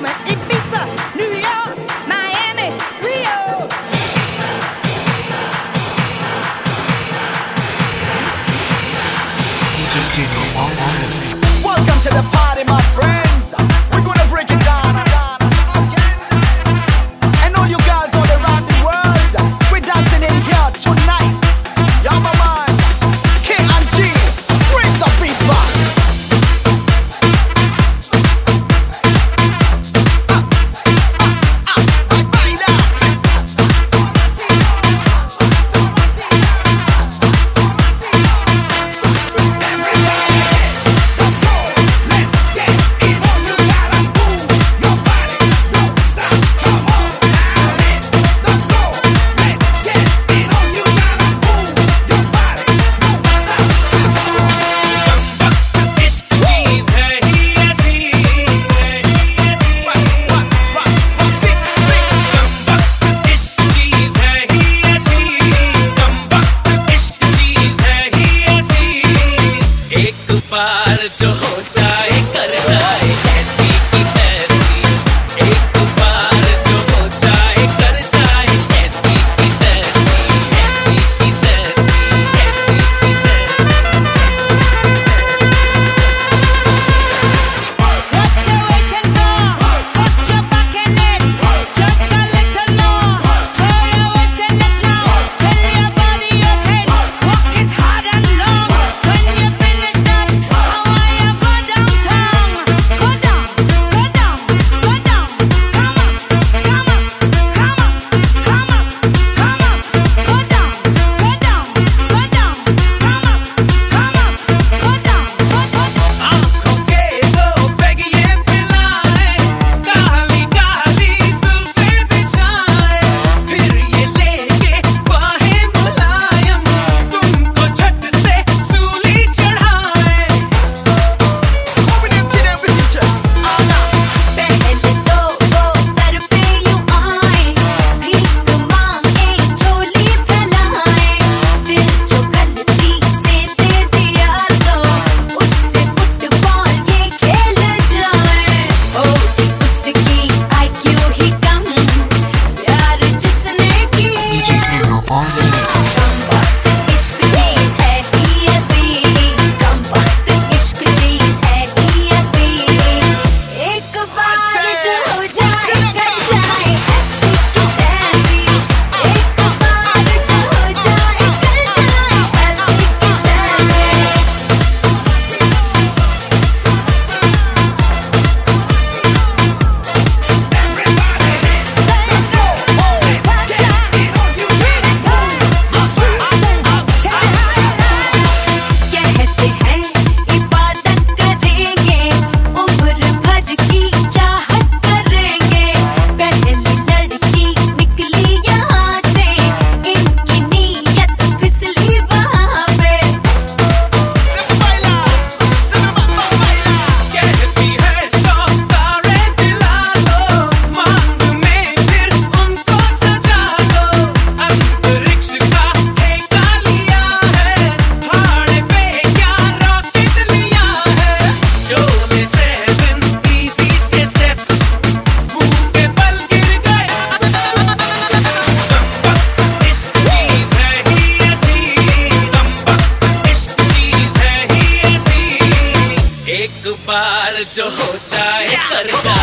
Welcome to the party, my friends. We're gonna break it down again. And all you girls all around the world, we're dancing in here tonight. Yeah, my man, K&G, bring the beat back. जो हो जाए कर जाए ऐसी की तैसी, एक बार जो हो जाए कर जाए ऐसी की तैसी, ऐसी की तैसी, ऐसी की What you waiting for? Put your back in it, just a little more. Throw your waist in it now. Tell your body you can walk it hard and long. When you finish that, एक बार जो हो जाए कर जाए